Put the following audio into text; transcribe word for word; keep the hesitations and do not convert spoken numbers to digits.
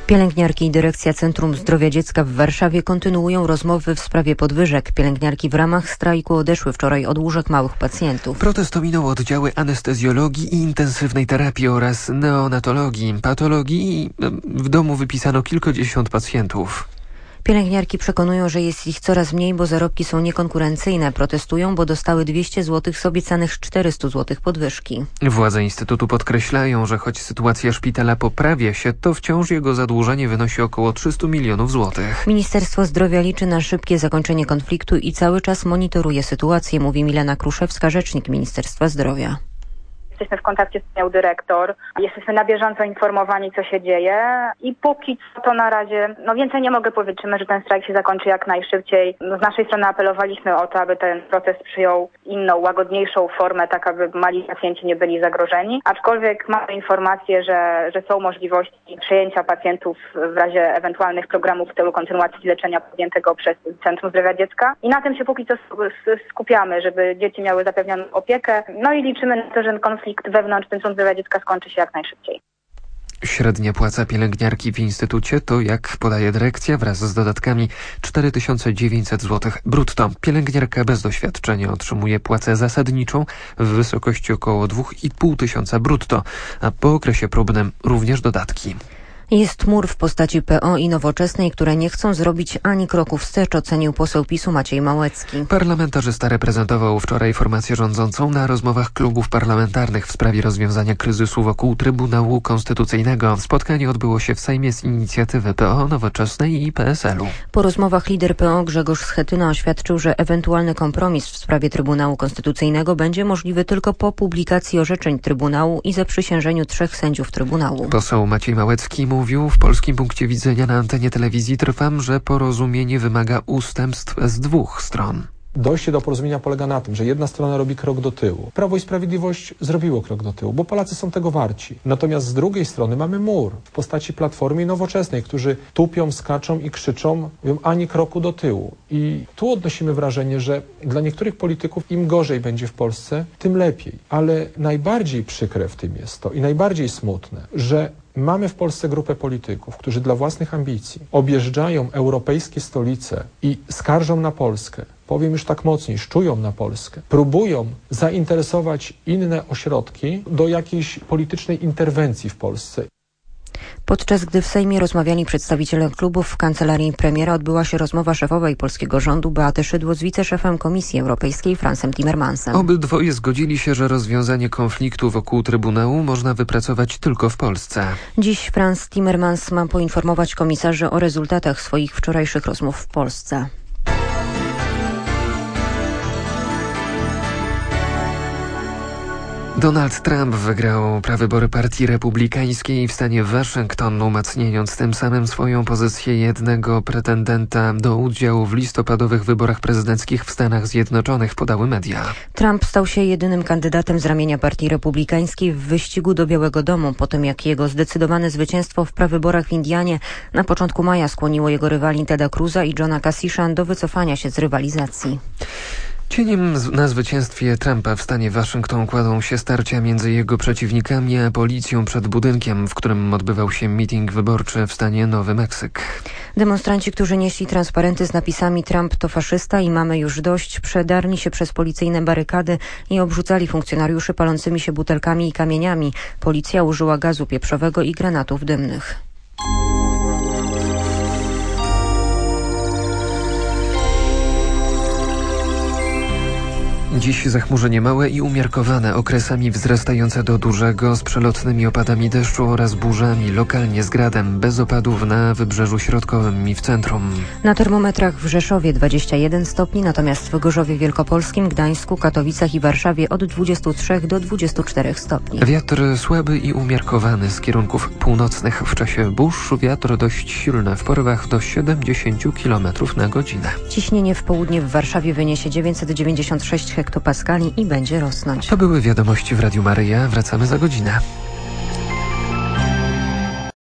Pielęgniarki i dyrekcja Centrum Zdrowia Dziecka w Warszawie kontynuują rozmowy w sprawie podwyżek. Pielęgniarki w ramach strajku odeszły wczoraj od łóżek małych pacjentów. Protest ominął oddziały anestezjologii i intensywnej terapii oraz neonatologii, patologii i w domu wypisano kilkadziesiąt pacjentów. Pielęgniarki przekonują, że jest ich coraz mniej, bo zarobki są niekonkurencyjne. Protestują, bo dostały dwieście złotych z obiecanych czterysta złotych podwyżki. Władze Instytutu podkreślają, że choć sytuacja szpitala poprawia się, to wciąż jego zadłużenie wynosi około trzysta milionów złotych. Ministerstwo Zdrowia liczy na szybkie zakończenie konfliktu i cały czas monitoruje sytuację, mówi Milena Kruszewska, rzecznik Ministerstwa Zdrowia. Jesteśmy w kontakcie z panią dyrektor, jesteśmy na bieżąco informowani, co się dzieje i póki co to na razie, no więcej nie mogę powiedzieć, że ten strajk się zakończy jak najszybciej. No z naszej strony apelowaliśmy o to, aby ten proces przyjął inną, łagodniejszą formę, tak aby mali pacjenci nie byli zagrożeni. Aczkolwiek mamy informację, że, że są możliwości przyjęcia pacjentów w razie ewentualnych programów w celu kontynuacji leczenia podjętego przez Centrum Zdrowia Dziecka i na tym się póki co skupiamy, żeby dzieci miały zapewnioną opiekę. No i liczymy na to, że konflikt Konflikt wewnątrz Centrum Zdrowia Dziecka skończy się jak najszybciej. Średnia płaca pielęgniarki w instytucie to, jak podaje dyrekcja, wraz z dodatkami cztery tysiące dziewięćset złotych brutto. Pielęgniarka bez doświadczenia otrzymuje płacę zasadniczą w wysokości około dwa i pół tysiąca brutto, a po okresie próbnym również dodatki. Jest mur w postaci P O i Nowoczesnej, które nie chcą zrobić ani kroku wstecz, ocenił poseł PiSu Maciej Małecki. Parlamentarzysta reprezentował wczoraj formację rządzącą na rozmowach klubów parlamentarnych w sprawie rozwiązania kryzysu wokół Trybunału Konstytucyjnego. Spotkanie odbyło się w Sejmie z inicjatywy P O, Nowoczesnej i P S L-u. Po rozmowach lider P O Grzegorz Schetyna oświadczył, że ewentualny kompromis w sprawie Trybunału Konstytucyjnego będzie możliwy tylko po publikacji orzeczeń Trybunału i zaprzysiężeniu trzech sędziów Trybunału. Poseł Maciej Małecki mówił: w polskim punkcie widzenia na antenie telewizji Trwam, że porozumienie wymaga ustępstw z dwóch stron. Dojście do porozumienia polega na tym, że jedna strona robi krok do tyłu. Prawo i Sprawiedliwość zrobiło krok do tyłu, bo Polacy są tego warci. Natomiast z drugiej strony mamy mur w postaci Platformy i Nowoczesnej, którzy tupią, skaczą i krzyczą, mówią ani kroku do tyłu. I tu odnosimy wrażenie, że dla niektórych polityków im gorzej będzie w Polsce, tym lepiej. Ale najbardziej przykre w tym jest to i najbardziej smutne, że mamy w Polsce grupę polityków, którzy dla własnych ambicji objeżdżają europejskie stolice i skarżą na Polskę. Powiem już tak mocniej, szczują na Polskę. Próbują zainteresować inne ośrodki do jakiejś politycznej interwencji w Polsce. Podczas gdy w Sejmie rozmawiali przedstawiciele klubów, w kancelarii premiera odbyła się rozmowa szefowej polskiego rządu Beaty Szydło z wiceszefem Komisji Europejskiej Fransem Timmermansem. Obydwoje zgodzili się, że rozwiązanie konfliktu wokół Trybunału można wypracować tylko w Polsce. Dziś Frans Timmermans ma poinformować komisarzy o rezultatach swoich wczorajszych rozmów w Polsce. Donald Trump wygrał prawybory Partii Republikańskiej w stanie Waszyngton, umacniając tym samym swoją pozycję jednego pretendenta do udziału w listopadowych wyborach prezydenckich w Stanach Zjednoczonych, podały media. Trump stał się jedynym kandydatem z ramienia Partii Republikańskiej w wyścigu do Białego Domu, po tym jak jego zdecydowane zwycięstwo w prawyborach w Indianie na początku maja skłoniło jego rywali Teda Cruza i Johna Kasisha do wycofania się z rywalizacji. Cieniem na zwycięstwie Trumpa w stanie Waszyngton kładą się starcia między jego przeciwnikami a policją przed budynkiem, w którym odbywał się miting wyborczy w stanie Nowy Meksyk. Demonstranci, którzy nieśli transparenty z napisami „Trump to faszysta i mamy już dość”, przedarli się przez policyjne barykady i obrzucali funkcjonariuszy palącymi się butelkami i kamieniami. Policja użyła gazu pieprzowego i granatów dymnych. Dziś zachmurzenie małe i umiarkowane, okresami wzrastające do dużego, z przelotnymi opadami deszczu oraz burzami, lokalnie z gradem, bez opadów na Wybrzeżu Środkowym i w centrum. Na termometrach w Rzeszowie dwadzieścia jeden stopni, natomiast w Gorzowie Wielkopolskim, Gdańsku, Katowicach i Warszawie od dwudziestu trzech do dwudziestu czterech stopni. Wiatr słaby i umiarkowany z kierunków północnych w czasie burz, wiatr dość silny w porywach do siedemdziesięciu kilometrów na godzinę. Ciśnienie w południe w Warszawie wyniesie dziewięćset dziewięćdziesiąt sześć hektopaskali i będzie rosnąć. To były wiadomości w Radiu Maryja. Wracamy za godzinę.